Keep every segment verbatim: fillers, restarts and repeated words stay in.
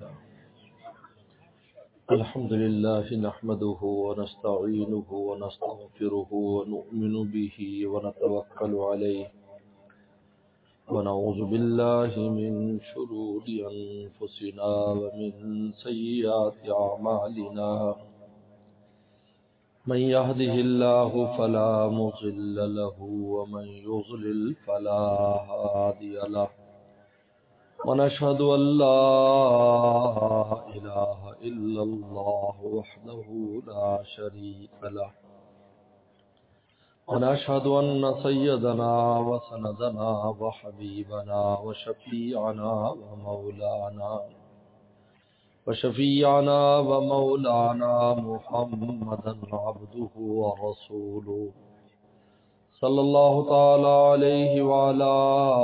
الحمد لله نحمده ونستعينه ونستغفره ونؤمن به ونتوكل عليه ونعوذ بالله من شرور أنفسنا ومن سيئات أعمالنا من يهده الله فلا مضل له ومن يضلل فلا هادي له ونشهد أن لا إله إلا الله وحده لا شريك له ونشهد أن سيدنا وسندنا وحبيبنا وشفيعنا ومولانا وشفيعنا ومولانا محمدا عبده ورسوله صلى الله تعالى عليه وعلى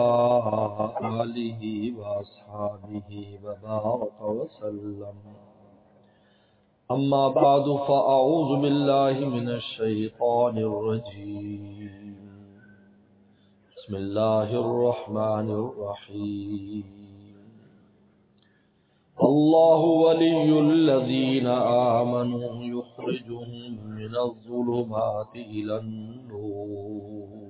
آله وأصحابه وبارك وسلم. أما بعد فأعوذ بالله من الشيطان الرجيم. بسم الله الرحمن الرحيم. الله ولي الذين آمنوا يخرجهم من الظلمات إلى النور.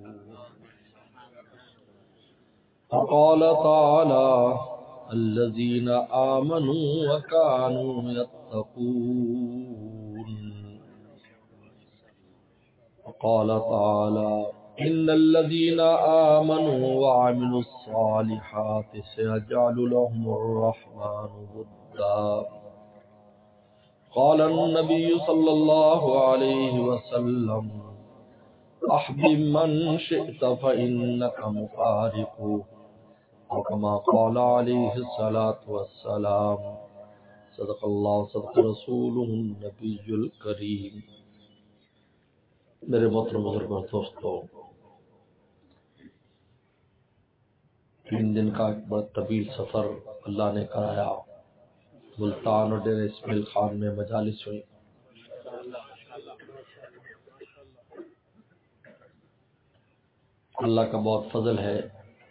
فقال تعالى الذين آمنوا وكانوا يتقون. وقال تعالى إن الذين آمنوا وعملوا الصالحات سيجعل لهم الرحمن ودا. قال النبي صلى الله عليه وسلم أحبب من شئت فإنك مفارق، وكما قال عليه الصلاة والسلام. صدق اللہ صدق رسوله النبی الکریم. میرے محترم بزرگ اور دوستو، تین دن کا ایک بڑا طویل سفر اللہ نے کرایا. ملتان اور ڈیرہ اسماعیل خان میں مجالس ہوئی. اللہ کا بہت فضل ہے،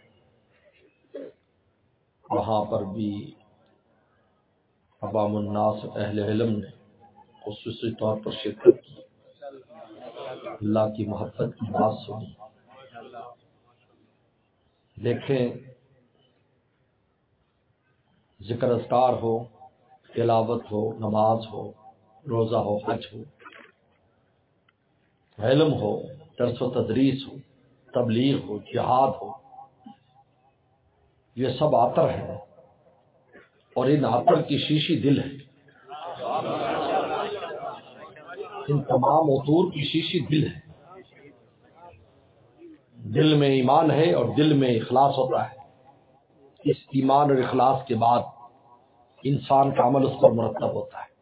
وہاں پر بھی عوام الناس اہل علم نے خصوصی طور پر شرکت کی، اللہ کی محبت کی بات سنی. دیکھیں، ذکر اذکار ہو، تلاوت ہو، نماز ہو، روزہ ہو، حج ہو، علم ہو، درس و تدریس ہو، تبلیغ ہو، جہاد ہو، یہ سب عطر ہے، اور ان عطر کی شیشی دل ہے. ان تمام عطور کی شیشی دل ہے. دل میں ایمان ہے اور دل میں اخلاص ہوتا ہے. اس ایمان اور اخلاص کے بعد انسان کا عمل اس پر مرتب ہوتا ہے.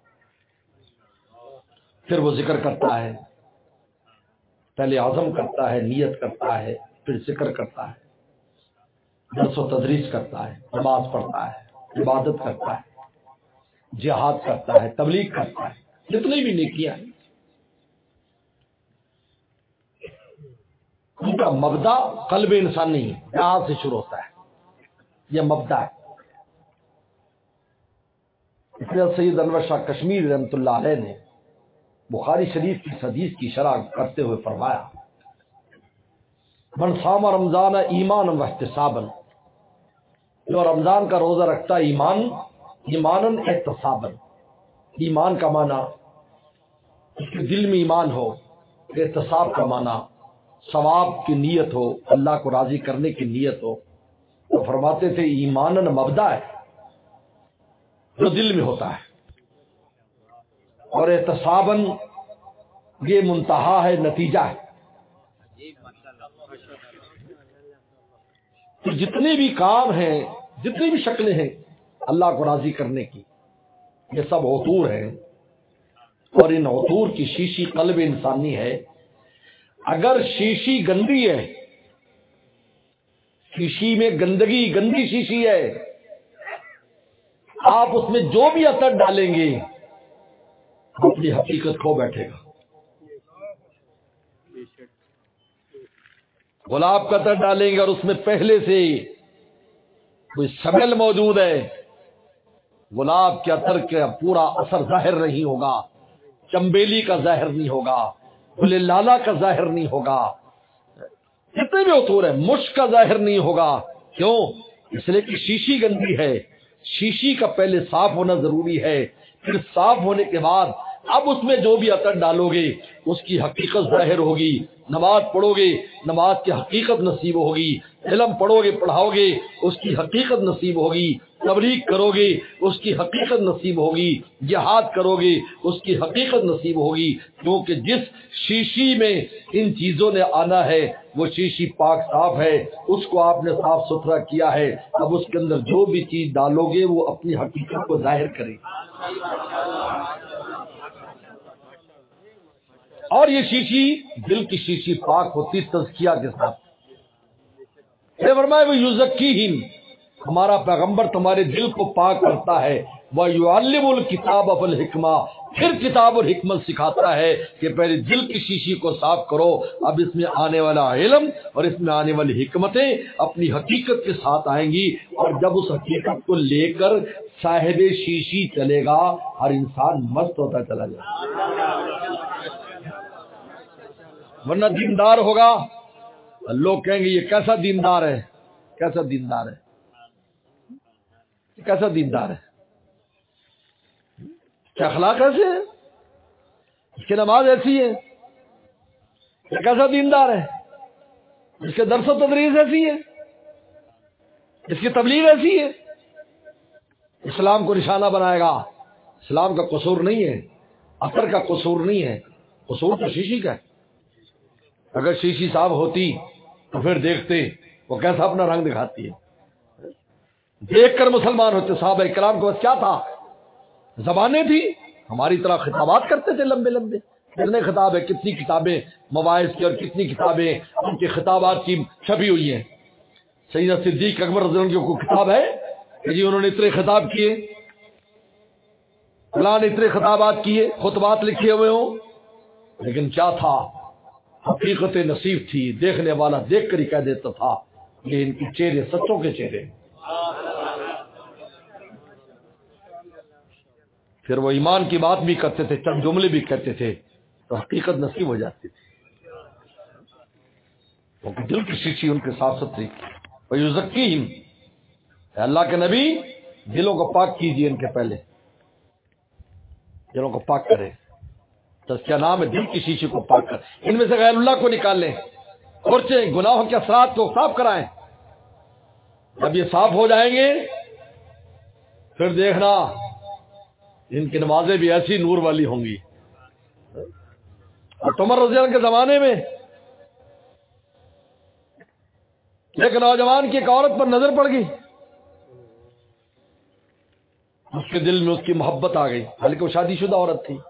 پھر وہ ذکر کرتا ہے، پہلے عزم کرتا ہے، نیت کرتا ہے، پھر ذکر کرتا ہے، درس و تدریس کرتا ہے، نماز پڑھتا ہے، عبادت کرتا ہے، جہاد کرتا ہے، تبلیغ کرتا ہے، جتنی بھی نیکیاں ہیں. ان کا مبدا قلب انسانی ہے، یہاں سے شروع ہوتا ہے. یہ مبدا ہے. اس لیے سید انور شاہ کشمیر رحمۃ اللہ علیہ نے بخاری شریف کی حدیث کی شرح کرتے ہوئے فرمایا: من صام رمضان ایمانا واحتسابا، جو رمضان کا روزہ رکھتا ہے ایمان ایمانا احتسابا. ایمان کا معنی اس کے دل میں ایمان ہو، احتساب کا معنی ثواب کی نیت ہو، اللہ کو راضی کرنے کی نیت ہو. تو فرماتے تھے ایمانا مبدا ہے جو دل میں ہوتا ہے، اور احتسابا یہ منتہا ہے، نتیجہ ہے. تو جتنے بھی کام ہیں، جتنی بھی شکلیں ہیں اللہ کو راضی کرنے کی، یہ سب عطور ہیں. اور ان عطور کی شیشی قلب انسانی ہے. اگر شیشی گندی ہے، شیشی میں گندگی، گندی شیشی ہے، آپ اس میں جو بھی عطر ڈالیں گے اپنی حقیقت کھو بیٹھے گا. گلاب کا عطر ڈالیں گے اور اس میں پہلے سے کوئی سمیل موجود ہے، گلاب کے عطر کا پورا اثر ظاہر نہیں ہوگا، چمبیلی کا ظاہر نہیں ہوگا، گل لالا کا ظاہر نہیں ہوگا، جتنے بھی عطور ہیں مشک کا ظاہر نہیں ہوگا. کیوں؟ اس لیے کہ شیشی گندی ہے. شیشی کا پہلے صاف ہونا ضروری ہے، پھر صاف ہونے کے بعد اب اس میں جو بھی عطر ڈالو گے اس کی حقیقت ظاہر ہوگی. نماز پڑھو گے نماز کی حقیقت نصیب ہوگی، علم پڑھو گے پڑھاؤ گے اس کی حقیقت نصیب ہوگی، تبلیغ کرو گے اس کی حقیقت نصیب ہوگی، جہاد کرو گے اس کی حقیقت نصیب ہوگی. کیونکہ جس شیشی میں ان چیزوں نے آنا ہے وہ شیشی پاک صاف ہے، اس کو آپ نے صاف ستھرا کیا ہے. اب اس کے اندر جو بھی چیز ڈالو گے وہ اپنی حقیقت کو ظاہر کرے. اور یہ شیشی دل کی شیشی پاک ہوتی تزکیہ کے ساتھ. فرمایا وہ یزکیہم، ہمارا پیغمبر تمہارے دل کو پاک کرتا ہے. وَيُعَلِّمُ الْكِتَابَ وَالْحِکْمَةَ، پھر کتاب اور حکمت سکھاتا ہے کہ پہلے دل کی شیشی کو صاف کرو. اب اس میں آنے والا علم اور اس میں آنے والی حکمتیں اپنی حقیقت کے ساتھ آئیں گی، اور جب اس حقیقت کو لے کر صاحب شیشی چلے گا ہر انسان مست ہوتا چلا جائے. ورنہ دیندار ہوگا لوگ کہیں گے یہ کیسا دیندار ہے، کیسا دیندار ہے، کیسا دیندار ہے، کیا اخلاق ایسے ہے، اس کی نماز ایسی ہے، یہ کیسا دیندار ہے، اس کے درس و تدریس ایسی ہے، اس کی تبلیغ ایسی ہے. اسلام کو نشانہ بنائے گا. اسلام کا قصور نہیں ہے، اثر کا قصور نہیں ہے، قصور تو شیشی کا ہے. اگر شیشی صاحب ہوتی تو پھر دیکھتے وہ کیسا اپنا رنگ دکھاتی ہے. دیکھ کر مسلمان ہوتے. صحابہ کرام کو بس کیا تھا، زبانیں تھی، ہماری طرح خطابات کرتے تھے لمبے لمبے. کتنے خطاب ہے، کتنی کتابیں مواعظ کی اور کتنی کتابیں ان کے خطابات کی چھپی ہوئی ہیں. سیدنا صدیق اکبر رضی اللہ عنہ کی کتاب ہے کہ جی انہوں نے اتنے خطاب کیے، فلاں نے اتنے خطابات کیے، خطبات لکھے ہوئے ہوں، لیکن کیا تھا، حقیقت نصیب تھی. دیکھنے والا دیکھ کر ہی کہہ دیتا تھا یہ ان کے چہرے سچوں کے چہرے. پھر وہ ایمان کی بات بھی کرتے تھے، چند جملے بھی کہتے تھے تو حقیقت نصیب ہو جاتی تھی. دل کی شیشی ان کے صاف ستھری. وَيُزَكِّيهِمْ، اے اللہ کے نبی دلوں کو پاک کیجیے، ان کے پہلے دلوں کو پاک کرے. تو کیا نام ہے، دل کی شیشی کو پاک کر. ان میں سے غیر اللہ کو نکال لیں، خرچے گناہوں کے اثرات کو صاف کرائیں. جب یہ صاف ہو جائیں گے پھر دیکھنا ان کی نمازیں بھی ایسی نور والی ہوں گی. اور عمر رضی اللہ عنہ کے زمانے میں ایک نوجوان کی ایک عورت پر نظر پڑ گئی، اس کے دل میں اس کی محبت آ گئی، حالانکہ وہ شادی شدہ عورت تھی.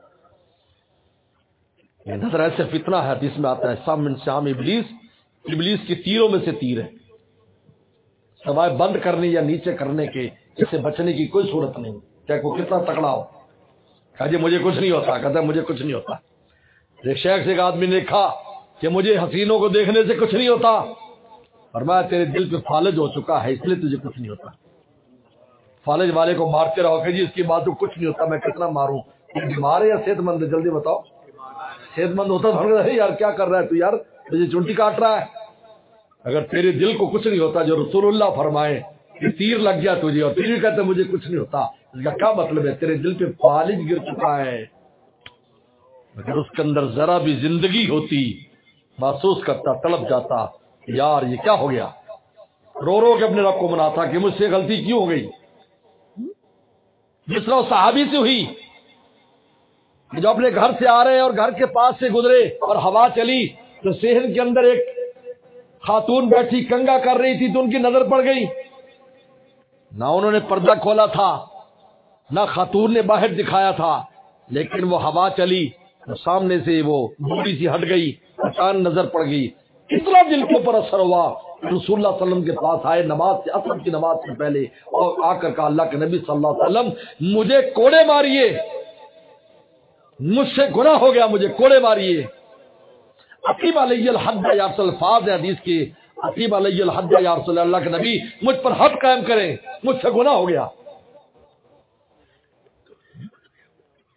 یہ نظر ایسے فتنہ ہے، حدیث میں آتا ہے سام من سام ابلیس، ابلیس کی تیروں میں سے تیر ہے. سوائے بند کرنے یا نیچے کرنے کے اس سے بچنے کی کوئی صورت نہیں، چاہے کوئی کتنا تکڑا ہو. کہا جی مجھے کچھ نہیں ہوتا، کہتا ہے مجھے کچھ نہیں ہوتا. ایک شیخ سے ایک آدمی نے کہا کہ مجھے حسینوں کو دیکھنے سے کچھ نہیں ہوتا. فرمایا تیرے دل پہ فالج ہو چکا ہے اس لیے تجھے کچھ نہیں ہوتا. فالج والے کو مارتے رہو کہ جی اس کی بات تو کچھ نہیں ہوتا، میں کتنا ماروں. یہ بیمار ہے یا صحت مند ہے، جلدی بتاؤ. صحت مند ہوتا تو یار کیا کر رہا ہے تو، یار تجھے چونٹی کاٹ رہا ہے. اگر تیرے دل کو کچھ نہیں ہوتا، جو رسول اللہ فرمائے کہ تیر لگ گیا تجھے اور تیر کہتے مجھے کچھ نہیں ہوتا، اس کا کیا مطلب ہے؟ تیرے دل پہ فالج گر چکا ہے. اگر اس کے اندر ذرا بھی زندگی ہوتی، محسوس کرتا، طلب جاتا یار یہ کیا ہو گیا، رو رو کے اپنے رب کو مناتا کہ مجھ سے غلطی کیوں ہو گئی. جس طرح صحابی سے ہوئی، جو اپنے گھر سے آ رہے ہیں اور گھر کے پاس سے گزرے اور ہوا چلی تو صحن کے اندر ایک خاتون بیٹھی کنگا کر رہی تھی تو ان کی نظر پڑ گئی. نہ انہوں نے پردہ کھولا تھا، نہ خاتون نے باہر دکھایا تھا، لیکن وہ ہوا چلی تو سامنے سے وہ تھوڑی سی ہٹ گئی، اچانک نظر پڑ گئی. اتنا دل کے اوپر اثر ہوا، رسول اللہ صلی اللہ علیہ وسلم کے پاس آئے نماز سے، عصر کی نماز سے پہلے، اور آ کر کہا اللہ کے نبی صلی اللہ علیہ وسلم مجھے کوڑے ماریے، مجھ سے گناہ ہو گیا، مجھے کوڑے ماریے. عقیب علیہ الحد یا رسول الفاظ حدیث کے، عقیب علیہ الحد یا رسول اللہ کے نبی مجھ پر حد قائم کریں، مجھ سے گناہ ہو گیا.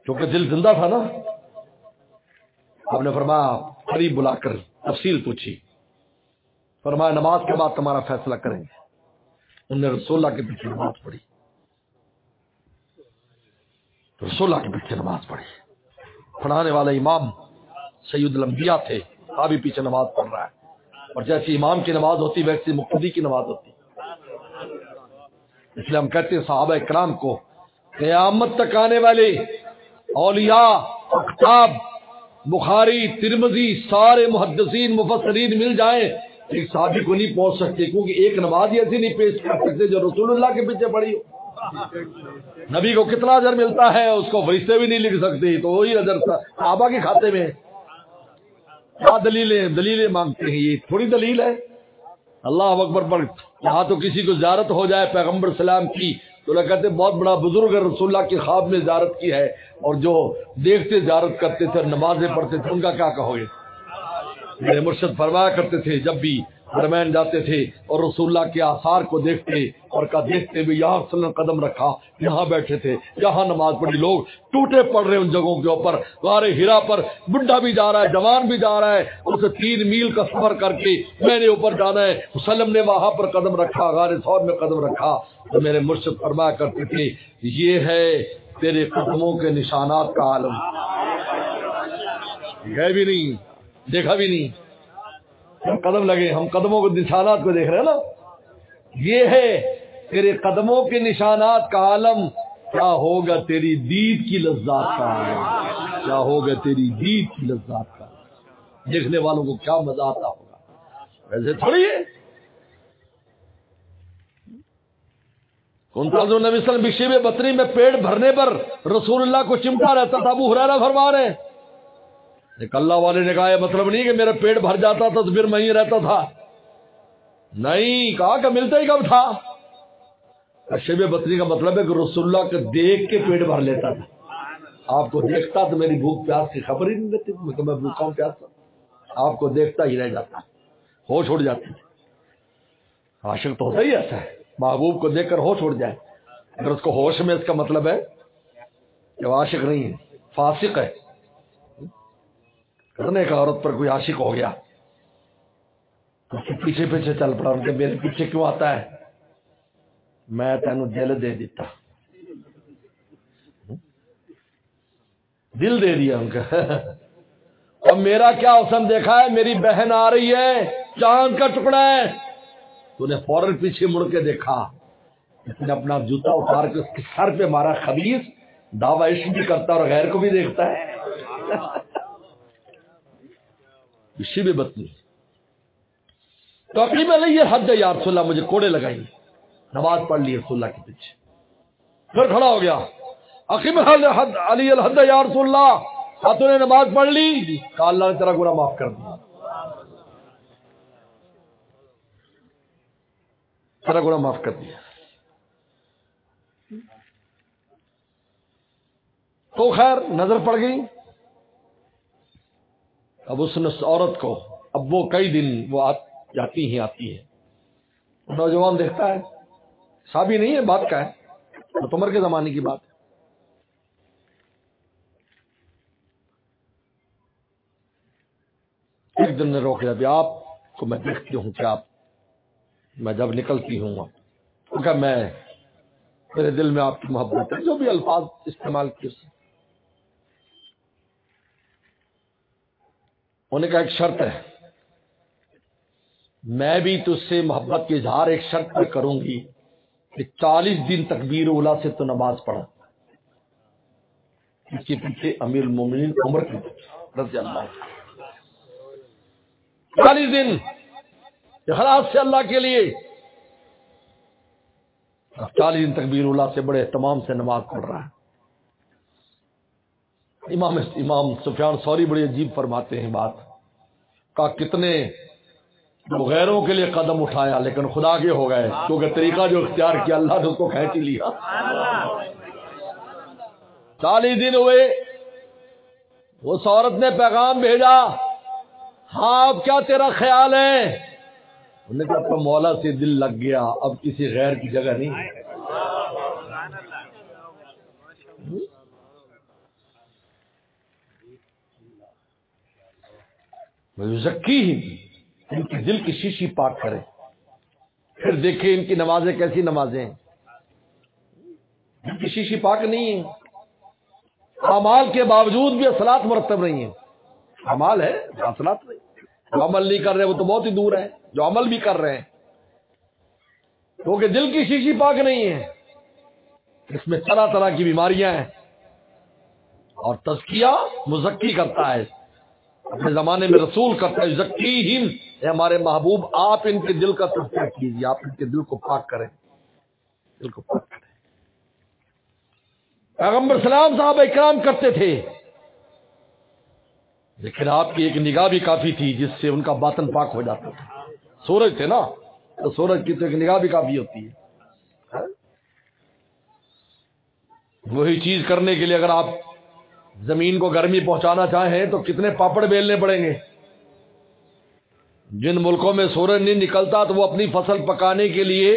کیونکہ دل زندہ تھا نا. آپ نے فرمایا قریب بلا کر تفصیل پوچھی. فرمایا نماز کے بعد تمہارا فیصلہ کریں گے. انہوں نے رسول اللہ کے پیچھے نماز پڑھی. رسول اللہ کے پیچھے نماز پڑھی. پڑھانے والا امام سید الانبیاء تھے. آپ بھی پیچھے نماز پڑھ رہا ہے. اور جیسی امام کی نماز ہوتی ویسی مقتدی کی نماز ہوتی. اس لیے ہم کہتے ہیں صحابہ کرام کو قیامت تک آنے والے اولیاء اقطاب بخاری ترمذی سارے محدثین مفسرین مل جائیں ایک صحابی کو نہیں پہنچ سکتے, کیونکہ ایک نماز ایسی نہیں پیش کر سکتے جو رسول اللہ کے پیچھے پڑھی ہو. نبی کو کتنا اجر ملتا ہے اس کو فرشتے بھی نہیں لکھ سکتے, تو وہی اجر صحابہ کے کھاتے میں. کیا دلیلیں دلیلیں مانگتے ہیں, یہ تھوڑی دلیل ہے. اللہ اکبر پر یہاں تو کسی کو زیارت ہو جائے پیغمبر سلام کی تو لوگ کہتے بہت بڑا بزرگ ہے, رسول اللہ کی خواب میں زیارت کی ہے. اور جو دیکھتے زیارت کرتے تھے اور نمازیں پڑھتے تھے ان کا کیا کہو گے. میرے مرشد فرمایا کرتے تھے جب بھی حرمین جاتے تھے اور رسول اللہ کے آثار کو دیکھتے اور کا دیکھتے بھی یہاں رسول اللہ قدم رکھا, یہاں بیٹھے تھے, یہاں نماز پڑھی. لوگ ٹوٹے پڑ رہے ان جگہوں کے اوپر. غار ہرا پر بڈھا بھی جا رہا ہے, جوان بھی جا رہا ہے, اسے تین میل کا سفر کر کے میں نے اوپر جانا ہے. وسلم نے وہاں پر قدم رکھا, غار ثور میں قدم رکھا. تو میرے مرشد فرمایا کرتے تھے یہ ہے تیرے قدموں کے نشانات کا عالم. گئے بھی نہیں, دیکھا بھی نہیں, قدم لگے, ہم قدموں کے نشانات کو دیکھ رہے ہیں نا. یہ ہے تیرے قدموں کے نشانات کا عالم. کیا ہوگا تیری دید کی لذات کا عالم, کیا ہوگا تیری دید کی لذات کا. دیکھنے والوں کو کیا مزہ آتا ہوگا. ویسے تھوڑی ہے. انتاز نبی صلی اللہ علیہ وسلم بشیب بطری میں پیٹ بھرنے پر رسول اللہ کو چمٹا رہتا تھا. ابو ہریرہ فرما رہے ہیں ایک اللہ والے نے کہا یہ مطلب نہیں کہ میرا پیٹ بھر جاتا تھا تو پھر میں ہی رہتا تھا. نہیں, کہا کہ ملتا ہی کب تھا. شیب بطری کا مطلب ہے کہ رسول اللہ کو دیکھ کے پیٹ بھر لیتا تھا. آپ کو دیکھتا تو میری بھوک پیاس کی خبر ہی نہیں رہتی کہ میں بھوکا ہوں پیاس. آپ کو دیکھتا ہی رہ جاتا, ہوش اڑ جاتی. عاشق تو ہوتا ہی ایسا ہے, محبوب کو دیکھ کر ہوش اڑ جائے. اگر اس کو ہوش میں اس کا مطلب ہے کہ وہ عاشق نہیں ہے, فاسق ہے. کرنے کا عورت پر کوئی عاشق ہو گیا پیچھے پیچھے چل پڑا, ان کے میرے پیچھے کیوں آتا ہے, میں تینوں دل دے دیتا, دل دے دیا ان کا. اور میرا کیا حسن دیکھا ہے, میری بہن آ رہی ہے, چاند کا ٹکڑا ہے. تو نے فوراً پیچھے مڑ کے دیکھا, اس نے اپنا جوتا اتار کے اس کے سر پہ مارا. خبیث دعوی عشق بھی کرتا اور غیر کو بھی دیکھتا ہے. شیب بطنی تو عقیم علیہ یہ حد ہے یا رسول اللہ, مجھے کوڑے لگائیں. نماز پڑھ لی رسول اللہ کے پیچھے, پھر کھڑا ہو گیا. عقیم علی الحد یا رسول اللہ, ہاتھوں نے نماز پڑھ لی. کہا اللہ نے تیرا گناہ معاف کر دیا, تیرا گناہ معاف کر دیا. تو خیر نظر پڑ گئی. اب اس نے عورت کو, اب وہ کئی دن وہ جاتی ہی آتی ہے. نوجوان دیکھتا ہے, صحابی نہیں ہے, بات کا ہے, حضرت عمر کے زمانے کی بات ہے. ایک دن نے روک لیا, ابھی آپ کو میں دیکھتی ہوں کہ آپ, میں جب نکلتی ہوں کیونکہ میں میرے دل میں آپ کی محبت ہے, جو بھی الفاظ استعمال کیے. انہوں نے کہا ایک شرط ہے, میں بھی تجھ سے محبت کے اظہار ایک شرط پر کروں گی کہ چالیس دن تکبیر اولا سے تو نماز پڑھا. اس کے پیچھے امیر المومنین عمر رضی اللہ عنہ چالیس دن اخلاص سے اللہ کے لیے, چالیس دن تکبیر اولا سے بڑے اہتمام سے نماز پڑھ رہا ہے. امام امام سفیان ثوری بڑی عجیب فرماتے ہیں بات, کا کتنے غیروں کے لیے قدم اٹھایا لیکن خدا کے ہو گئے, کیونکہ طریقہ جو اختیار کیا اللہ نے اس کو کھینچ لیا. چالیس دن ہوئے, اس عورت نے پیغام بھیجا, ہاں اب کیا تیرا خیال ہے. انہوں نے کہا مولا سے دل لگ گیا, اب کسی غیر کی جگہ نہیں. یزکیہم، ان کے دل کی شیشی پاک کرے. پھر دیکھیں ان کی نمازیں کیسی نمازیں ہیں، ان کی شیشی پاک نہیں ہے. اعمال کے باوجود بھی اصلاۃ مرتب نہیں ہیں. اعمال ہے اصلاۃ نہیں. جو عمل نہیں کر رہے وہ تو بہت ہی دور ہے، جو عمل بھی کر رہے ہیں کیونکہ دل کی شیشی پاک نہیں ہے. اس میں طرح طرح کی بیماریاں ہیں. اور تزکیہ مزکی کرتا ہے، اپنے زمانے میں رسول کرتا ہے یزکیہم، اے ہمارے محبوب آپ ان کے دل کا تزکیہ کیجیے، آپ ان کے دل کو پاک کریں، دل کو پاک کریں. پیغمبر سلام صاحب اکرام کرتے تھے، لیکن آپ کی ایک نگاہ بھی کافی تھی جس سے ان کا باطن پاک ہو جاتا تھا. سورج تھے نا، تو سورج کی تو ایک نگاہ بھی کافی ہوتی ہے. وہی چیز کرنے کے لیے اگر آپ زمین کو گرمی پہنچانا چاہیں تو کتنے پاپڑ بیلنے پڑیں گے. جن ملکوں میں سورج نہیں نکلتا تو وہ اپنی فصل پکانے کے لیے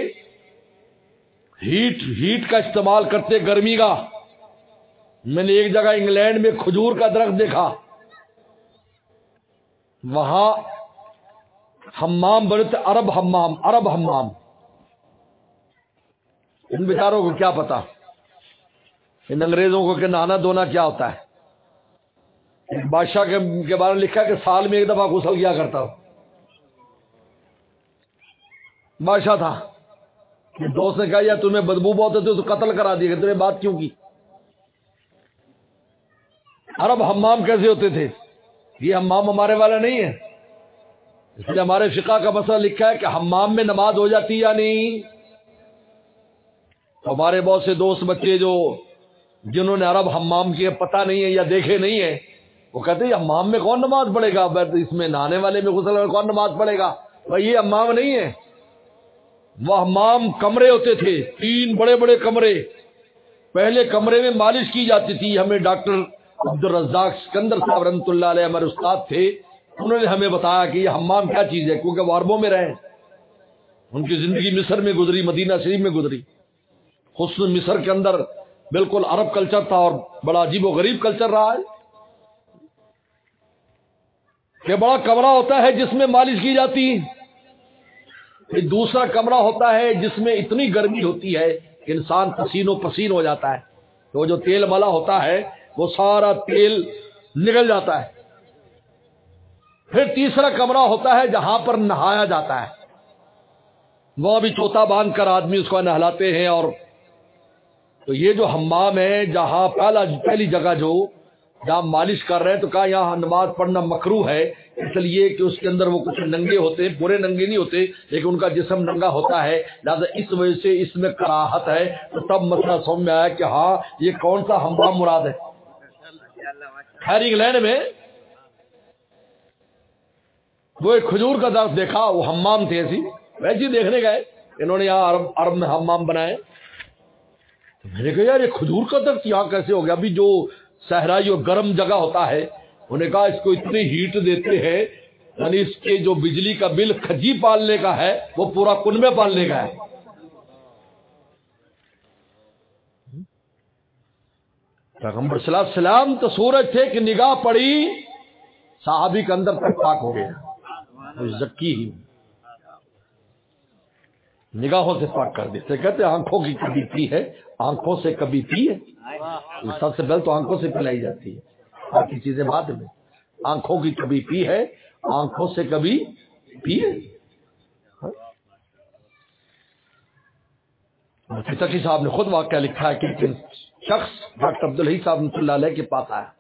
ہیٹ ہیٹ کا استعمال کرتے، گرمی کا. میں نے ایک جگہ انگلینڈ میں کھجور کا درخت دیکھا، وہاں حمام بنتے، عرب حمام، عرب حمام. ان بیچاروں کو کیا پتا ان انگریزوں کو کہ نہانا دھونا کیا ہوتا ہے. ایک بادشاہ کے بارے میں لکھا کہ سال میں ایک دفعہ غسل کیا کرتا ہو. بادشاہ تھا، دوست نے کہا یا تمہیں بدبو بہت ہوتی تو قتل کرا دیا کہ تمہیں بات کیوں کی. عرب حمام کیسے ہوتے تھے؟ یہ حمام ہمارے والا نہیں ہے. اس لیے ہمارے فقہ کا مسئلہ لکھا ہے کہ حمام میں نماز ہو جاتی یا نہیں. تو ہمارے بہت سے دوست بچے جو جنہوں نے عرب حمام کیے پتہ نہیں ہے یا دیکھے نہیں ہے، وہ کہتے ہیں حمام میں کون نماز پڑھے گا، اس میں نہانے والے میں غسل میں کون نماز پڑھے گا. بھائی یہ حمام نہیں ہے، وہ حمام کمرے ہوتے تھے، تین بڑے بڑے کمرے. پہلے کمرے میں مالش کی جاتی تھی. ہمیں ڈاکٹر عبد الرزاق سکندر صاحب رحمۃ اللہ علیہ ہمارے استاد تھے، انہوں نے ہمیں بتایا کہ یہ حمام کیا چیز ہے، کیونکہ وہ عربوں میں رہے، ان کی زندگی مصر میں گزری، مدینہ شریف میں گزری. حسن مصر کے اندر بالکل عرب کلچر تھا اور بڑا عجیب و غریب کلچر رہا ہے کہ بڑا کمرہ ہوتا ہے جس میں مالش کی جاتی، پھر دوسرا کمرہ ہوتا ہے جس میں اتنی گرمی ہوتی ہے کہ انسان پسینوں پسین ہو جاتا ہے، تو جو تیل ملا ہوتا ہے وہ سارا تیل نکل جاتا ہے. پھر تیسرا کمرہ ہوتا ہے جہاں پر نہایا جاتا ہے، وہاں بھی چوتا باندھ کر آدمی اس کو نہلاتے ہیں. اور تو یہ جو حمام ہے جہاں پہلا پہلی جگہ جو جہاں مالش کر رہے ہیں، تو کہا یہاں نماز پڑھنا مکروہ ہے، اس لیے کہ اس کے اندر وہ کچھ ننگے ہوتے ہیں، پورے ننگے نہیں ہوتے لیکن ان کا جسم ننگا ہوتا ہے، لہٰذا اس وجہ سے اس میں کراہت ہے. تو تب مسئلہ سمجھ میں آیا کہ ہاں یہ کون سا حمام مراد ہے. خیر انگلینڈ میں وہ ایک کھجور کا درخت دیکھا، وہ حمام تھے، ایسی ویسے ہی دیکھنے گئے، انہوں نے یہاں عرب عرب میں حمام بنائے. تو میں نے کہا یار یہ کھجور کا درخت یہاں کیسے ہو گیا؟ ابھی جو صحرائی اور گرم جگہ ہوتا ہے، انہوں نے کہا اس کو اتنی ہیٹ دیتے ہیں، یعنی اس کے جو بجلی کا بل کھجی پالنے کا ہے وہ پورا کنبے پالنے کا ہے. پیغمبر صلی اللہ علیہ وسلم تو سورج تھے کہ نگاہ پڑی صحابی کے اندر تک پاک ہو گیا، زکی ہی نگاہوں سے پاک کر دیتے. کہتے آنکھوں کی کبھی پی ہے، آنکھوں سے کبھی پی ہے. سب سے پہلے تو آنکھوں سے پلائی جاتی ہے، باقی چیزیں بعد میں. آنکھوں کی کبھی پی ہے، آنکھوں سے کبھی پی ہے. تقی صاحب نے خود واقعہ لکھا ہے کہ ایک شخص ڈاکٹر عبدالحی صاحب رحمۃ اللہ علیہ کے پاس آیا،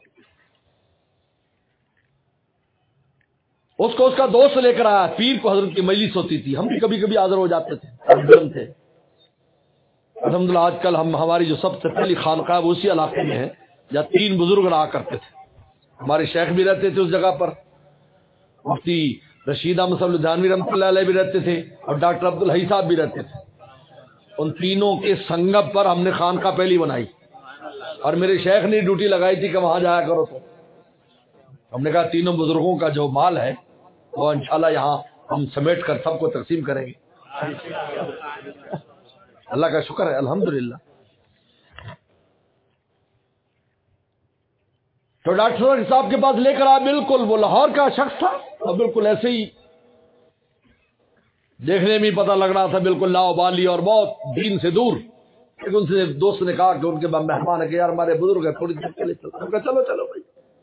اس کو اس کا دوست لے کر آیا. پیر کو حضرت کی مجلس ہوتی تھی، ہم بھی کبھی کبھی حاضر ہو جاتے تھے، تھے الحمدللہ. آج کل ہم ہماری جو سب سے پہلی خانقاہ وہ اسی علاقے میں ہے جہاں تین بزرگ رہا کرتے تھے. ہمارے شیخ بھی رہتے تھے اس جگہ پر، مفتی رشید احمد صاحب لدھیانوی رحمۃ اللہ علیہ بھی رہتے تھے اور ڈاکٹر عبدالحی صاحب بھی رہتے تھے. ان تینوں کے سنگم پر ہم نے خانقاہ پہلی بنائی اور میرے شیخ نے ڈیوٹی لگائی تھی کہ وہاں جایا کرو. تو ہم نے کہا تینوں بزرگوں کا جو مال ہے وہ انشاءاللہ یہاں ہم سمیٹ کر سب کو تقسیم کریں گے. اللہ کا شکر ہے الحمدللہ. تو ڈاکٹر صاحب کے پاس لے کر آیا، بالکل وہ لاہور کا شخص تھا اور بالکل ایسے ہی دیکھنے میں پتہ لگ رہا تھا، بالکل لاؤبالی اور بہت دین سے دور. ایک ان سے دوست نے کہا کہ ان کے مہمان ہے کہ یار ہمارے بزرگ ہے، تھوڑی دیر کے لیے چلو چلو چلو بھائی.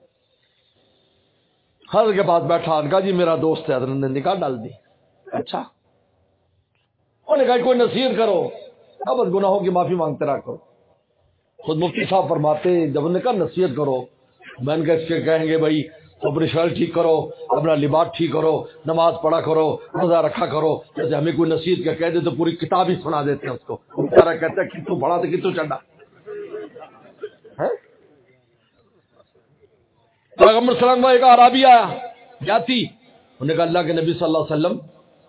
حضرت کے پاس بیٹھا، کہا جی میرا دوست ہے. حضرت نے نکاح ڈال دی. اچھا. انہوں نے کہا کوئی نصیحت کرو. اب بس گناہوں کی معافی مانگتے رہا کرو. خود مفتی صاحب فرماتے جب انہوں نے کہا نصیحت کرو، میں نے کہا اس کے کہیں گے بھائی تو اپنی شکل ٹھیک کرو، اپنا لباس ٹھیک کرو، نماز پڑھا کرو، روزہ رکھا کرو. جیسے ہمیں کوئی نصیحت کا کہہ دے تو پوری کتاب ہی سنا دیتے ہیں اس کو. بیچارہ کہتا ہے کتوں پڑھا تو کتوں چڑھا. پیغمبر صلی اللہ علیہ وسلم ایک عربی آیا جاتی، انہوں نے کہا اللہ کے نبی صلی اللہ علیہ وسلم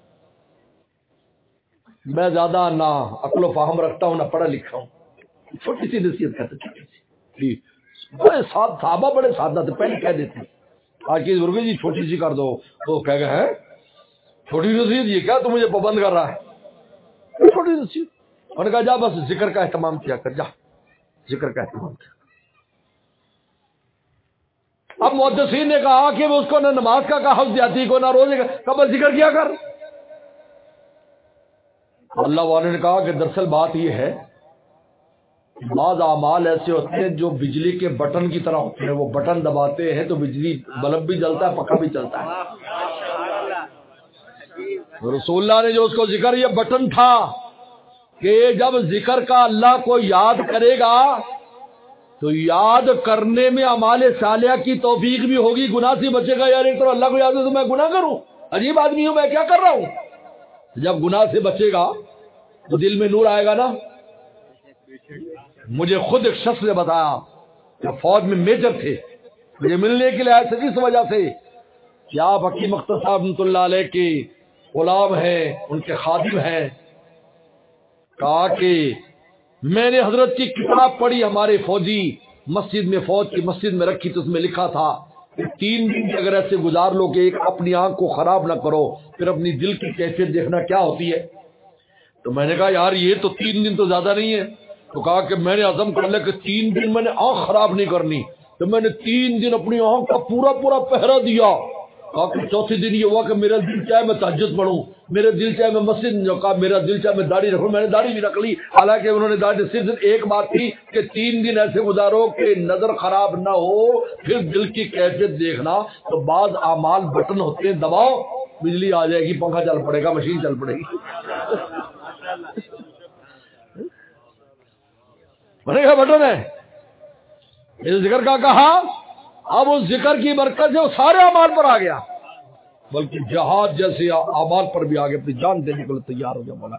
میں زیادہ نہ عقل و فہم رکھتا ہوں نہ پڑھا لکھا ہوں. چھوٹی سی نصیحت کہتے چھوٹی سی. بڑے صحابہ بڑے سادہ تھے، پہلے کہہ دیتے ہیں آج کی ضرورت جی چھوٹی سی کر دو. وہ کہہ گئے ہیں چھوٹی نصیحت یہ کیا تو مجھے پابند کر رہا ہے چھوٹی نصیحت. انہوں نے کہا جا بس ذکر کا اہتمام کیا کر، جا ذکر کا اہتمام کیا. اب محدثین نے کہا کہ وہ اس کو نہ نماز کا کہا زیادتی کو نہ روزے کا، کب ذکر کیا کر. اللہ والے نے کہا کہ دراصل بات یہ ہے بعض اعمال ایسے ہوتے ہیں جو بجلی کے بٹن کی طرح ہوتے ہیں، وہ بٹن دباتے ہیں تو بجلی بلب بھی جلتا ہے، پکا بھی چلتا ہے. رسول اللہ نے جو اس کو ذکر، یہ بٹن تھا کہ جب ذکر کا اللہ کو یاد کرے گا تو یاد کرنے میں اعمال صالحہ کی توفیق بھی ہوگی، گناہ سے بچے گا. یار ایک طرف اللہ کو یاد ہے تو میں گناہ کروں، عجیب آدمی ہوں میں، کیا کر رہا ہوں. جب گناہ سے بچے گا تو دل میں نور آئے گا نا. مجھے خود ایک شخص نے بتایا کہ فوج میں میجر تھے، مجھے ملنے کے لیے آئے تھے اس وجہ سے کہ آپ حکیم اختر صاحب رحمۃ اللہ علیہ کے غلام ہیں، ان کے خادم ہیں. کہا کہ میں نے حضرت کی کتاب پڑھی، ہمارے فوجی مسجد میں، فوج کی مسجد میں رکھی تو اس میں لکھا تھا کہ تین دن اگر ایسے گزار لو کہ ایک اپنی آنکھ کو خراب نہ کرو پھر اپنی دل کی کیفیت دیکھنا کیا ہوتی ہے. تو میں نے کہا یار یہ تو تین دن تو زیادہ نہیں ہے. تو کہا کہ میں نے عزم کر لیا کہ تین دن میں نے آنکھ خراب نہیں کرنی. تو میں نے تین دن اپنی آنکھ کا پورا پورا پہرا دیا. کہا کہ چوتھے دن یہ ہوا کہ میرا دل چاہے میں تہجد پڑھوں، میرا دل چاہے میں مسجد، کہا میرا دل چاہے میں داڑھی رکھوں، میں نے داڑھی بھی رکھ لی. حالانکہ انہوں نے داڑھی، صرف ایک بات تھی کہ تین دن ایسے گزارو کہ نظر خراب نہ ہو، پھر دل کی کیفیت دیکھنا. تو بعض اعمال بٹن ہوتے ہیں، دباؤ بجلی آ جائے گی، پنکھا چل پڑے گا، مشین چل پڑے گی. بنے گا بٹن ہے اس ذکر کا کہا. اب اس ذکر کی برکت سے وہ سارے اعمال پر آ گیا، بلکہ جہاد جیسے اعمال پر بھی آگے اپنی جان دینے کے لیے تیار ہو گیا. مولا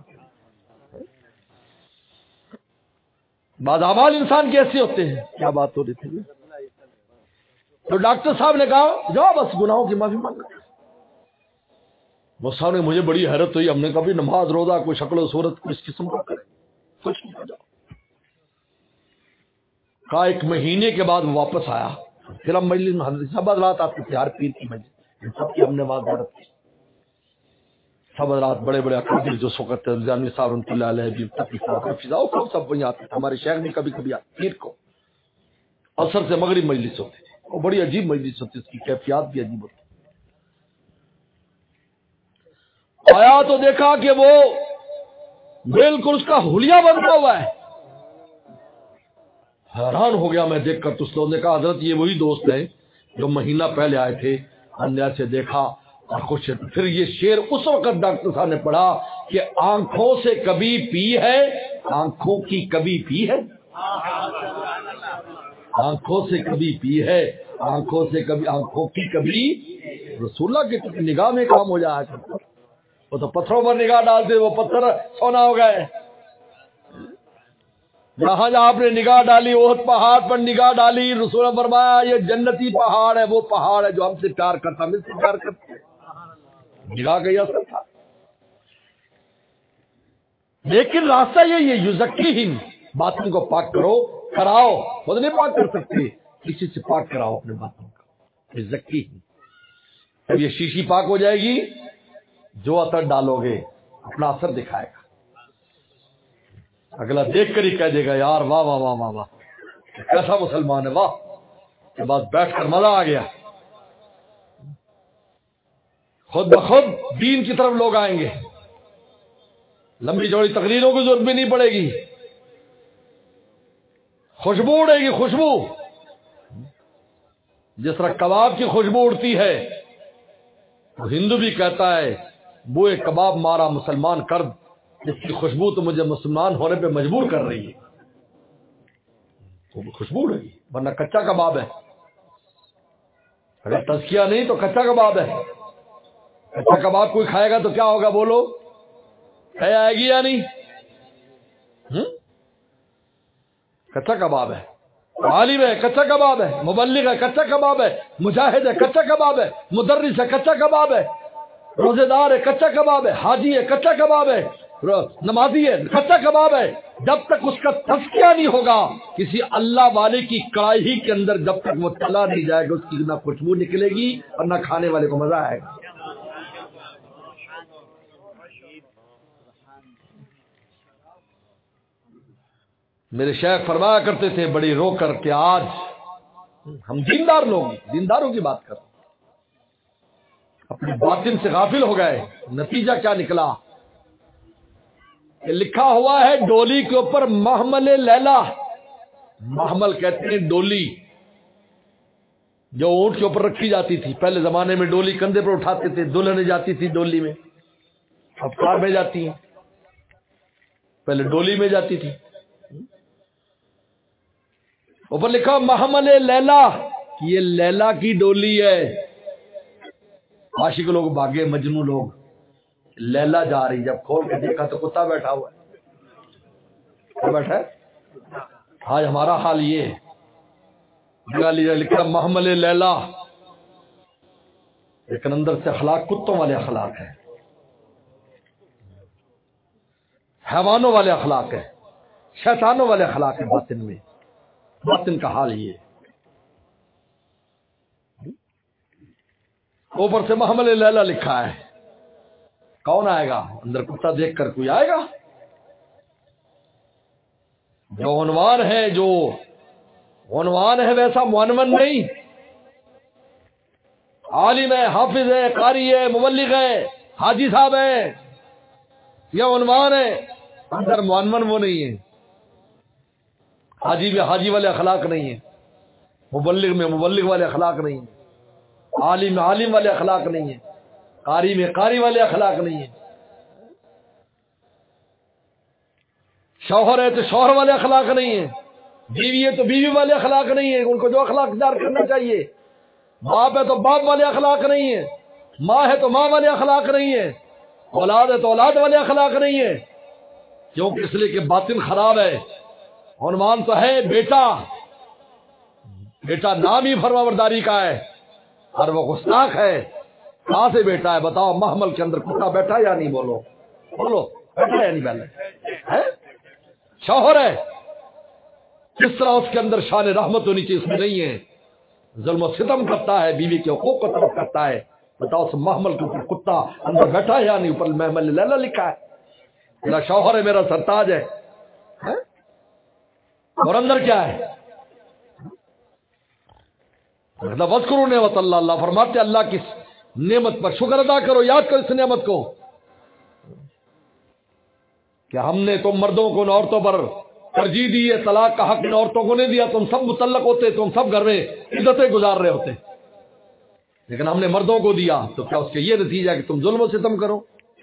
بعض اعمال انسان کے ایسے ہوتے ہیں. کیا بات ہو رہی تھی؟ تو ڈاکٹر صاحب نے کہا جاؤ بس گناہوں کی معافی مانگ. وہ صاحب نے مجھے بڑی حیرت ہوئی. ہم نے کبھی نماز روزہ کوئی شکل و صورت کو اس قسم کا کرے کچھ نہیں. جاؤ. کہا ایک مہینے کے بعد واپس آیا. پھر ہم مجلس میں حضرت سب حضرات آپ کی تیار پیر کی مجلس سب کی ہم نے آواز عادت کی. سب حضرات بڑے بڑے اکابر جو وقت رضوانی صاحب رحمۃ اللہ علیہ بھی تقی صاحب فضاؤ کو سب وہیں آتے تھے. ہمارے شہر میں کبھی کبھی آتے پیر کو اثر سے مغرب مجلس ہوتی تھی. وہ بڑی عجیب مجلس ہوتی، اس کی کیفیات بھی عجیب ہوتی. آیا تو دیکھا کہ وہ بالکل اس کا حلیہ بنتا ہوا ہے. حیران ہو گیا میں دیکھ کر. تو اس لوگوں نے کہا حضرت یہ وہی دوست ہیں جو مہینہ پہلے آئے تھے، ہم نے ایسے دیکھا اور کچھ. پھر یہ شعر اس وقت ڈاکٹر صاحب نے پڑھا کہ آنکھوں سے کبھی پی ہے، آنکھوں کی کبھی پی ہے، آنکھوں سے کبھی پی ہے، آنکھوں سے کبھی، آنکھوں کی کبھی. رسول اللہ کی نگاہ میں کام ہو جایا کرتا. وہ تو پتھروں پر نگاہ ڈالتے، وہ پتھر سونا ہو گئے. جہاں جہاں آپ نے نگاہ ڈالی، احد پہاڑ پر نگاہ ڈالی، رسول نے فرمایا یہ جنتی پہاڑ ہے، وہ پہاڑ ہے جو ہم سے پیار کرتا، ہم سے پیار کرتے. نگاہ کا یہ اثر تھا. لیکن راستہ یہی ہے، یزکیہم، باطن کو پاک کرو، کراؤ. خود نہیں پاک کر سکتے، کسی سے پاک کراؤ اپنے باطن کو. یزکیہم، جب یہ شیشی پاک ہو جائے گی جو اثر ڈالو گے اپنا اثر دکھائے گا. اگلا دیکھ کر ہی کہہ دے گا یار واہ واہ واہ واہ واہ کیسا مسلمان ہے، واہ کے بعد بیٹھ کر مزہ آ گیا. خود بخود دین کی طرف لوگ آئیں گے, لمبی چوڑی تقریروں کی ضرورت بھی نہیں پڑے گی, خوشبو اڑے گی. خوشبو جس طرح کباب کی خوشبو اڑتی ہے, تو ہندو بھی کہتا ہے بوئے کباب مارا مسلمان کر, جس کی خوشبو تو مجھے مسلمان ہونے پہ مجبور کر رہی ہے. تو خوشبو اڑے گی, ورنہ کچا کباب ہے. اگر تزکیہ نہیں تو کچا کباب ہے. کچا کباب کوئی کھائے گا تو کیا ہوگا بولو, کھائے آئے گی یا نہیں؟ کچا کباب ہے. عالم ہے کچا کباب ہے, مبلغ ہے کچا کباب ہے, مجاہد ہے کچا کباب ہے, مدرس ہے کچا کباب ہے, روزے دار ہے کچا کباب ہے, حاجی ہے کچا کباب ہے, نمازی ہے کچا کباب ہے. جب تک اس کا تزکیہ نہیں ہوگا کسی اللہ والے کی کڑائی ہی کے اندر, جب تک وہ تلا نہیں جائے گا, اس کی نہ خوشبو نکلے گی اور نہ کھانے والے کو مزہ آئے گا. میرے شیخ فرمایا کرتے تھے بڑی رو کر کے, آج ہم دیندار لوگ دینداروں کی بات کر رہے ہیں, اپنے باطن سے غافل ہو گئے. نتیجہ کیا نکلا؟ لکھا ہوا ہے ڈولی کے اوپر محمل لیلا. محمل کہتے ہیں ڈولی جو اونٹ کے اوپر رکھی جاتی تھی. پہلے زمانے میں ڈولی کندھے پر اٹھاتے تھے, دلہنیں جاتی تھی ڈولی میں. اب کار میں جاتی ہیں, پہلے ڈولی میں جاتی تھی. اوپر لکھا محمل لیلا, یہ لیلا کی ڈولی ہے. عاشق لوگ بھاگے, مجنوں لوگ, لیلا جا رہی. جب کھول کے دیکھا تو کتا بیٹھا ہوا ہے. کیا بیٹھا ہے؟ آج ہمارا حال یہ ہے. لکھا محمل لیلا, لیکن اندر سے اخلاق کتوں والے اخلاق ہے, حیوانوں والے اخلاق ہے, شیطانوں والے اخلاق ہے. باطن میں باطن کا حال یہ ہے. اوپر سے محمل لیلا لکھا ہے. کون آئے گا؟ اندر کتا دیکھ کر کوئی آئے گا؟ جو عنوان ہے, جو عنوان ہے ویسا معنون نہیں. عالم ہے, حافظ ہے, قاری ہے, مبلغ ہے, حاجی صاحب ہے, یہ عنوان ہے. اندر معنون وہ نہیں ہے. حاجی میں حاجی والے اخلاق نہیں ہے, مبلغ میں مبلغ والے اخلاق نہیں ہے, عالم میں عالم والے اخلاق نہیں ہے, قاری میں قاری والے اخلاق نہیں ہے. شوہر ہے تو شوہر والے اخلاق نہیں ہے, بیوی ہے تو بیوی والے اخلاق نہیں ہے. ان کو جو اخلاق اختیار کرنا چاہیے. باپ ہے تو باپ والے اخلاق نہیں ہے, ماں ہے تو ماں والے اخلاق نہیں ہے, اولاد ہے تو اولاد والے اخلاق نہیں ہے. کیونکہ اس لیے کہ باطن خراب ہے. عنوان تو ہے بیٹا, بیٹا نام ہی فرمانبرداری کا ہے, اور وہ گستاخ ہے. کہاں سے بیٹا ہے بتاؤ؟ محمل کے اندر کتا بیٹھا یا نہیں؟ بولو بولو, بیٹھا یا نہیں؟ پہلے شوہر ہے, کس طرح اس کے اندر شان رحمت ہونی چاہیے, اس میں نہیں ہے. ظلم و ستم کرتا ہے, بیوی کے حقوق کو طرف کرتا ہے. بتاؤ اس محمل کے اوپر کتا اندر بیٹھا ہے یا نہیں؟ اوپر محمل لیلا لکھا ہے. میرا شوہر ہے, میرا سرتاج ہے, اور اندر کیا ہے؟ وذکروا نعمت اللہ, اللہ فرماتے اللہ کی نعمت پر شکر ادا کرو, یاد کرو اس نعمت کو کہ ہم نے تم مردوں کو عورتوں پر ترجیح دی ہے. طلاق کا حق ان عورتوں کو نہیں دیا. تم سب متعلق ہوتے, تم سب گھر میں عزتیں گزار رہے ہوتے, لیکن ہم نے مردوں کو دیا. تو کیا اس کے یہ نتیجہ ہے کہ تم ظلم و ستم کرو؟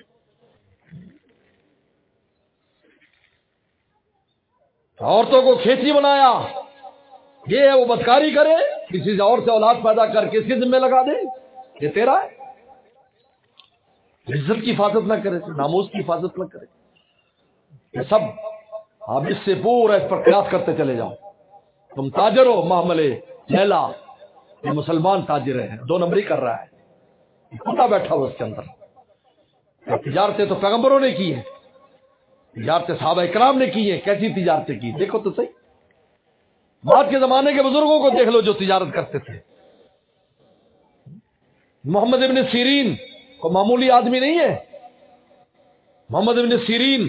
عورتوں کو کھیتی بنایا, یہ ہے وہ بدکاری کرے, کسی سے اور سے اولاد پیدا کر کے اس کے ذمہ لگا دے, یہ تیرا ہے. عزت کی حفاظت نہ کرے, ناموس کی حفاظت نہ کرے. یہ سب آپ اس سے پورا اس پر قیاس کرتے چلے جاؤ. تم تاجر ہو محمل لیلا, یہ مسلمان تاجر ہیں, دو نمبری کر رہا ہے, کتا بیٹھا ہوا اس کے اندر. تجارتیں تو پیغمبروں نے کی ہیں, تجارتیں صحابہ اکرام نے کی ہیں. کیسی تجارتیں کی دیکھو تو صحیح. بعد کے زمانے کے بزرگوں کو دیکھ لو جو تجارت کرتے تھے. محمد ابن سیرین کو معمولی آدمی نہیں ہے. محمد ابن سیرین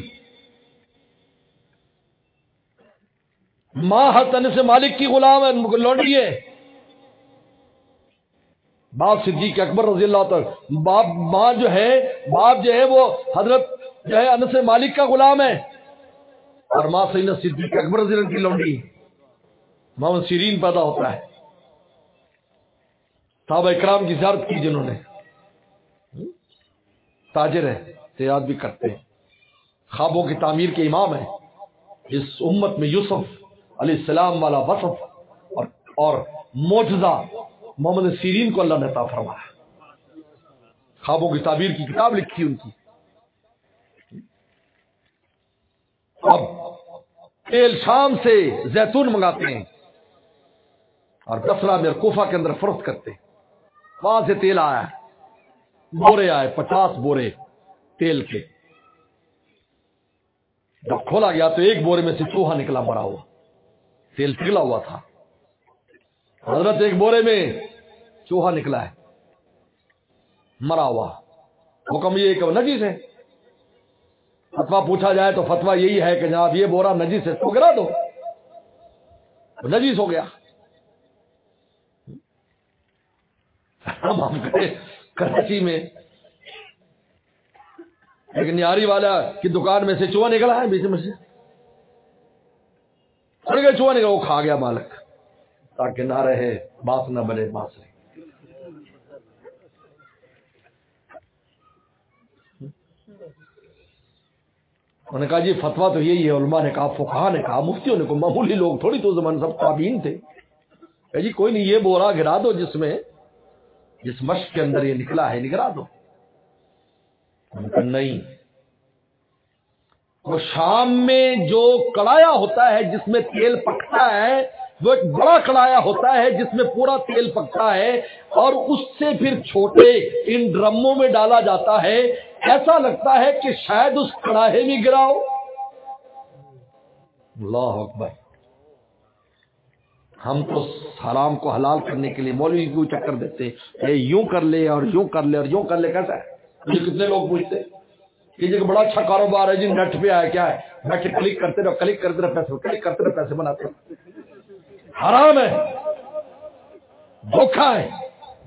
ماں حسن سے مالک کی غلام ہے, لونڈی ہے. باپ صدیق اکبر رضی اللہ تعالی، باپ ماں جو ہے باپ جو ہے وہ حضرت جو ہے انس مالک کا غلام ہے، اور ماں سیدنا صدیق اکبر رضی اللہ کی لونڈی محمد سیرین پیدا ہوتا ہے۔ صحابہ اکرام کی زیارت کی جنہوں نے، تاجر ہے، تجارت بھی کرتے ہیں، خوابوں کی تعمیر کے امام ہیں۔ اس امت میں یوسف علیہ السلام والا وصف اور اور معجزہ محمد سیرین کو اللہ نے عطا فرمایا۔ خوابوں کی تعبیر کی کتاب لکھی ان کی۔ اب تیل شام سے زیتون منگاتے ہیں اور بصرہ میں کوفہ کے اندر فروخت کرتے ہیں، وہاں سے تیل آیا ہے، بورے آئے، پچاس بورے تیل کے۔ جب کھولا گیا تو ایک بورے میں سے چوہا نکلا مرا ہوا، تیل پگھلا ہوا تھا۔ حضرت ایک بورے میں چوہا نکلا ہے مرا ہوا، حکم یہ کہ نجس ہے۔ فتویٰ پوچھا جائے تو فتویٰ یہی ہے کہ جناب یہ بورا نجس ہے، تو گرا دو، نجس ہو گیا۔ ہم ہم کراچی میں ایک نیاری والا کی دکان میں سے چوہا نکلا ہے، بیچ میں سے چڑھ گیا چوہا نکلا، وہ کھا گیا مالک، تاکہ نہ رہے بات نہ بنے بات رہے۔ انہوں نے کہا جی فتویٰ تو یہی ہے، علماء نے کہا، فقہا نے کہا، مفتیوں نے کہا، معمولی لوگ تھوڑی تو زمان سب تابعین تھے۔ کہ جی کوئی نہیں، یہ بورا گرا دو جس میں جس مشق کے اندر یہ نکلا ہے، نگرا دو۔ نہیں، وہ شام میں جو کڑایا ہوتا ہے جس میں تیل پکتا ہے، وہ ایک بڑا کڑایا ہوتا ہے جس میں پورا تیل پکتا ہے، اور اس سے پھر چھوٹے ان ڈرموں میں ڈالا جاتا ہے۔ ایسا لگتا ہے کہ شاید اس کڑاہے میں گراؤ۔ اللہ اکبر۔ ہم تو حرام کو حلال کرنے کے لیے مولوی کو چکر دیتے، اے یوں کر لے اور یوں کر لے اور یوں کر لے۔ کیسا ہے؟ مجھے کتنے لوگ پوچھتے کہ جی بڑا اچھا کاروبار ہے جی، نیٹ پہ آیا، کیا ہے؟ بیٹھے کلک کرتے رہو، کلک کرتے رہو، پیسے کلک کرتے رہو، پیسے بناتے رہو۔ حرام ہے، دھوکہ ہے۔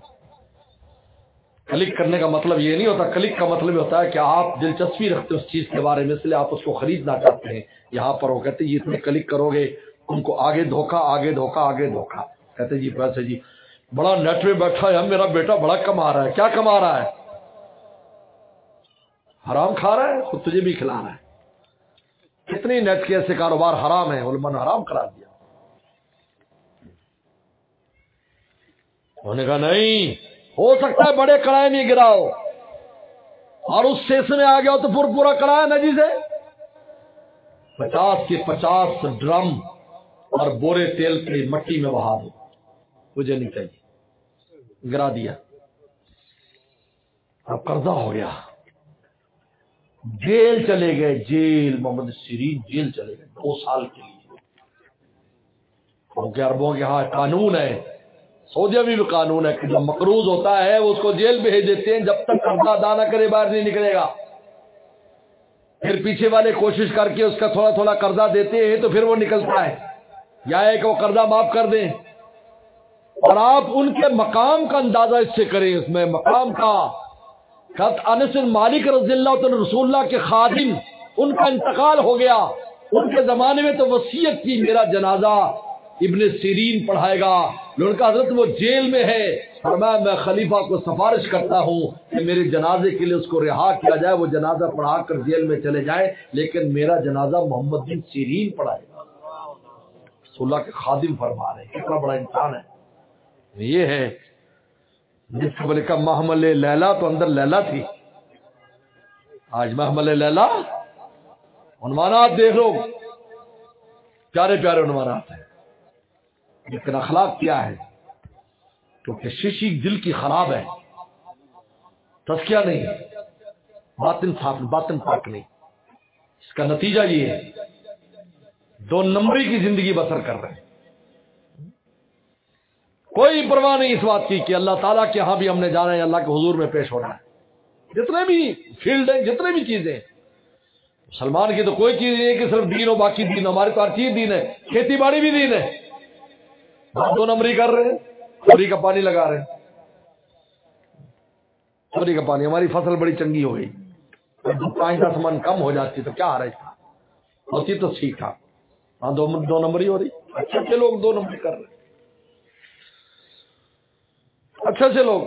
کلک کرنے کا مطلب یہ نہیں ہوتا، کلک کا مطلب یہ ہوتا ہے کہ آپ دلچسپی رکھتے اس چیز کے بارے میں، اس لیے آپ اس کو خریدنا چاہتے ہیں۔ یہاں پر وہ کہتے ہیں یہ اتنے کلک کرو گے ان کو آگے دھوکہ، آگے دھوکہ، آگے دھوکہ۔ کہتے جی پیسے جی بڑا نیٹ پہ بیٹھا ہے، میرا بیٹا بڑا کما رہا ہے۔ کیا کما رہا ہے؟ حرام کھا رہا ہے، خود تجھے بھی کھلا رہا ہے۔ کتنی نیٹ کے ایسے کاروبار حرام ہے، علماء نے حرام کرا دیا۔ انہوں نے کہا نہیں، ہو سکتا ہے بڑے کڑائے میں گراؤ اور اس سیس میں آ گیا ہو تو پورا پورا کڑایا نجیس ہے۔ پچاس کے پچاس ڈرم اور بورے تیل کی مٹی میں بہا دو، مجھے نہیں چاہیے، گرا دیا۔ اب قرضہ ہو گیا، جیل چلے گئے، جیل محمد سیرین جیل چلے گئے دو سال کے لیے۔ کیونکہ عربوں کے ہاں قانون ہے، سعودیہ میں بھی قانون ہے کہ جب مقروض ہوتا ہے وہ اس کو جیل بھیج دیتے ہیں، جب تک قرضہ ادا نہ کرے باہر نہیں نکلے گا۔ پھر پیچھے والے کوشش کر کے اس کا تھوڑا تھوڑا قرضہ دیتے ہیں تو پھر وہ نکلتا ہے، یا ہے کہ وہ قرضہ معاف کر دیں۔ اور آپ ان کے مقام کا اندازہ اس سے کریں، اس میں مقام کا خط انس مالک رضی اللہ تعالی رسول اللہ کے خادم، ان کا انتقال ہو گیا۔ ان کے زمانے میں تو وصیت کی میرا جنازہ ابن سیرین پڑھائے گا، لوگوں کا حضرت وہ جیل میں ہے، فرمایا میں خلیفہ کو سفارش کرتا ہوں کہ میرے جنازے کے لیے اس کو رہا کیا جائے، وہ جنازہ پڑھا کر جیل میں چلے جائے، لیکن میرا جنازہ محمد بن سیرین پڑھائے گا۔ رسول اللہ کے خادم فرما رہے ہیں، کتنا بڑا انسان ہے۔ یہ ہے جس کو لکھا محمل لیلا، تو اندر لیلا تھی۔ آج محمل لیلا عنوانات دیکھ لو، پیارے پیارے عنوانات ہیں، لیکن اخلاق کیا ہے؟ کیونکہ شیشی دل کی خراب ہے، تزکیہ نہیں، باطن صاف، باطن پاک نہیں۔ اس کا نتیجہ یہ ہے دو نمبری کی زندگی بسر کر رہے ہیں، کوئی پرواہ نہیں اس بات کی کہ اللہ تعالیٰ کے ہاں بھی ہم نے جانا ہے، اللہ کے حضور میں پیش ہونا ہے۔ جتنے بھی فیلڈ ہیں، جتنے بھی چیزیں، مسلمان کی تو کوئی چیز نہیں ہے کہ صرف دین ہو باقی دین ہو، ہماری تو ہر چیز دین ہے، کھیتی باڑی بھی دین ہے۔ دو نمبری کر رہے ہیں، چوری کا پانی لگا رہے ہیں۔ چوری کا پانی، ہماری فصل بڑی چنگی ہو گئی، پانچ دس من کم ہو جاتی تو کیا حرج تھا، ہوتی تو ٹھیک تھا. ہاں دو دو نمبری ہو رہی، اچھے اچھے لوگ دو نمبری کر رہے، اچھے اچھے لوگ.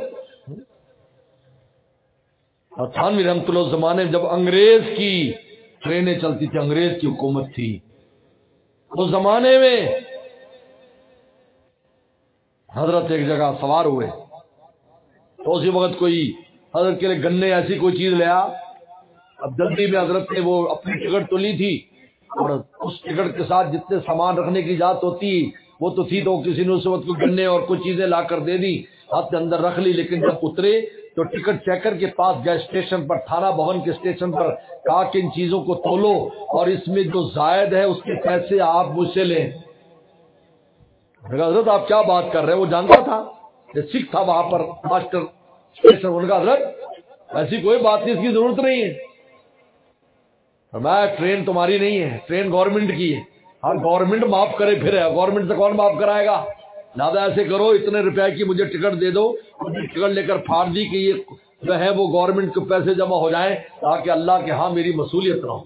اور تھانوی رحمۃ اللہ زمانے میں جب انگریز کی ٹرینیں چلتی تھی، انگریز کی حکومت تھی اس زمانے میں، حضرت ایک جگہ سوار ہوئے تو اسی وقت کوئی حضرت کے لیے گنے ایسی کوئی چیز لیا. اب جلدی میں حضرت نے وہ اپنی ٹکٹ تو لی تھی اور اس ٹکٹ کے ساتھ جتنے سامان رکھنے کی اجازت ہوتی وہ تو تھی، تو کسی نے اس وقت کو گنے اور کچھ چیزیں لا کر دے دی، ہاتھ کے اندر رکھ لی. لیکن جب اترے تو ٹکٹ چیکر کے پاس گئے، اسٹیشن پر، تھانہ بھون کے اسٹیشن پر، کہا کہ ان چیزوں کو تولو اور اس میں جو زائد ہے اس کے پیسے آپ مجھ سے لیں. حضرت آپ کیا بات کر رہے ہیں؟ وہ جانتا تھا، یہ سکھ تھا وہاں پر ماسٹر اسٹیشن. ان کا حضرت ایسی کوئی بات نہیں، اس کی ضرورت نہیں ہے. فرمایا ٹرین تمہاری نہیں ہے، ٹرین گورنمنٹ کی ہے. ہاں گورنمنٹ معاف کرے پھر ہے، گورنمنٹ سے کون معاف کرائے گا؟ لہٰذا ایسے کرو، اتنے روپے کی مجھے ٹکٹ دے دو. ٹکٹ لے کر پھاڑ دی کہ یہ جو ہے وہ گورنمنٹ کے پیسے جمع ہو جائیں تاکہ اللہ کے ہاں میری مصولیت نہ ہو.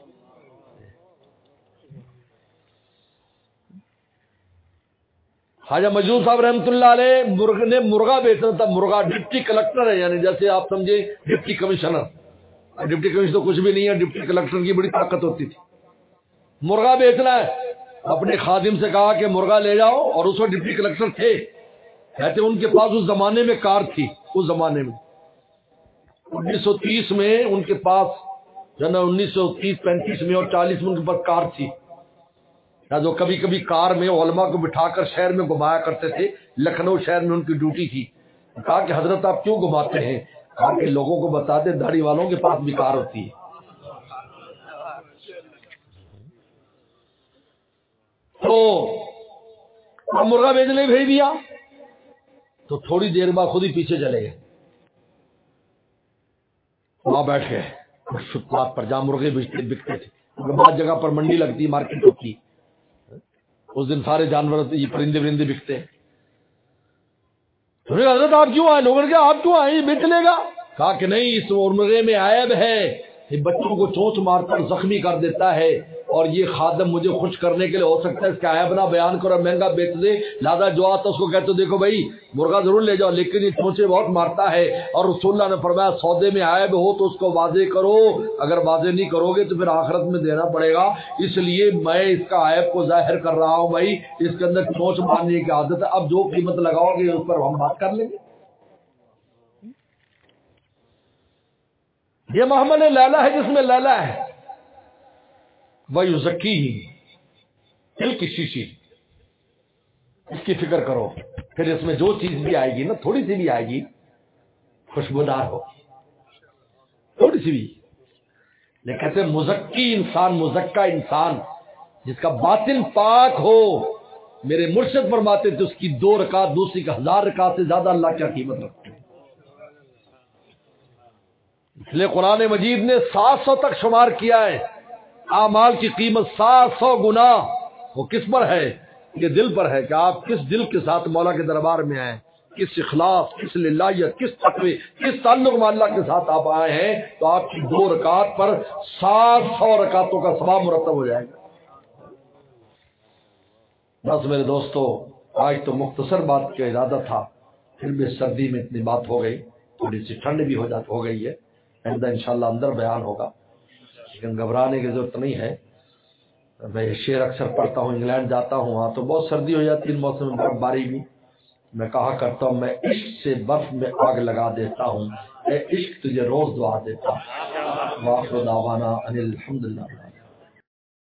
خواجہ مجنون صاحب رحمۃ اللہ علیہ مرغ نے مرغا بیچنا تھا. مرغا ڈپٹی کلکٹر ہے، یعنی جیسے آپ سمجھے ڈپٹی کمشنر. ڈپٹی کمشنر تو کچھ بھی نہیں ہے، ڈپٹی کلکٹر کی بڑی طاقت ہوتی تھی. مرغا بیچنا ہے، اپنے خادم سے کہا کہ مرغا لے جاؤ. اور اس وقت ڈپٹی کلکٹر تھے، کہتے ان کے پاس اس زمانے میں کار تھی. اس زمانے میں انیس سو تیس میں ان کے پاس جو نا انیس سو تیس پینتیس میں اور چالیس میں ان کے پاس کار تھی. جو کبھی کبھی کار میں علماء کو بٹھا کر شہر میں گھمایا کرتے تھے. لکھنؤ شہر میں ان کی ڈیوٹی تھی. کہا کہ حضرت آپ کیوں گھماتے ہیں؟ کہا کہ لوگوں کو بتاتے داڑھی والوں کے پاس بھی کار ہوتی ہے. تو مرغا بیچنے بھیج دیا تو تھوڑی دیر بعد خود ہی پیچھے چلے گئے، وہاں بیٹھ گئے فٹ پاتھ پر جہاں مرغے بکتے تھے. بعض جگہ پر منڈی لگتی، مارکیٹ ہوتی، اس دن سارے جانور یہ پرندے پرندے بکتے. حضرت آپ کیوں آئے؟ لوگوں نے کہا آپ کیوں آئے، یہ بیچ لے گا. کہا کہ نہیں، اس مرغے میں عیب ہے، یہ بچوں کو چونچ مار کر زخمی کر دیتا ہے اور یہ خادم مجھے خوش کرنے کے لیے ہو سکتا ہے اس کا عیب نہ بیان کرو، مہنگا بیچ دے. لہٰذا جو آتا اس کو کہتے دیکھو بھائی مرغا ضرور لے جاؤ لیکن یہ چونچے بہت مارتا ہے. اور رسول اللہ نے فرمایا سودے میں عیب ہو تو اس کو واضح کرو، اگر واضح نہیں کرو گے تو پھر آخرت میں دینا پڑے گا. اس لیے میں اس کا عیب کو ظاہر کر رہا ہوں، بھائی اس کے اندر چونچ مارنے کی عادت ہے، اب جو قیمت لگاؤ گے اس پر ہم بات کر لیں گے. یہ محمد لیلا ہے جس میں لیلا ہے، وہی زکی ہی دل کی شیشی. اس کی فکر کرو، پھر اس میں جو چیز بھی آئے گی نا، تھوڑی سی بھی آئے گی خوشبودار ہو، تھوڑی سی بھی. لیکن کہتے ہیں مزکی انسان، مزکا انسان جس کا باطن پاک ہو، میرے مرشد فرماتے تھے اس کی دو رکعت دوسری کا ہزار رکعت سے زیادہ اللہ کیا قیمت رکھتے ہیں. اس لیے قرآن مجید نے سات سو تک شمار کیا ہے. اعمال کی قیمت سات سو گنا. وہ کس پر ہے؟ یہ دل پر ہے کہ آپ کس دل کے ساتھ مولا کے دربار میں آئے، کس اخلاص، کس للہیت، کس تقوی، کس تعلق میں اللہ کے ساتھ آپ آئے ہیں. تو آپ کی دو رکعت پر سات سو رکعتوں کا ثواب مرتب ہو جائے گا. بس میرے دوستو، آج تو مختصر بات کا ارادہ تھا، پھر بھی سردی میں اتنی بات ہو گئی، تھوڑی سی ٹھنڈ بھی ہو جات ہو گئی ہے. آئندہ انشاءاللہ اندر بیان ہوگا، لیکن گھبرانے کی ضرورت نہیں ہے. میں شعر اکثر پڑھتا ہوں، انگلینڈ جاتا ہوں، وہاں تو بہت سردی ہو جاتی ہے، موسم میں برف باری بھی. میں کہا کرتا ہوں میں عشق سے برف میں آگ لگا دیتا ہوں، اے عشق تجھے روز دعا دیتا ہوں. واخر دعوانا ان الحمدللہ.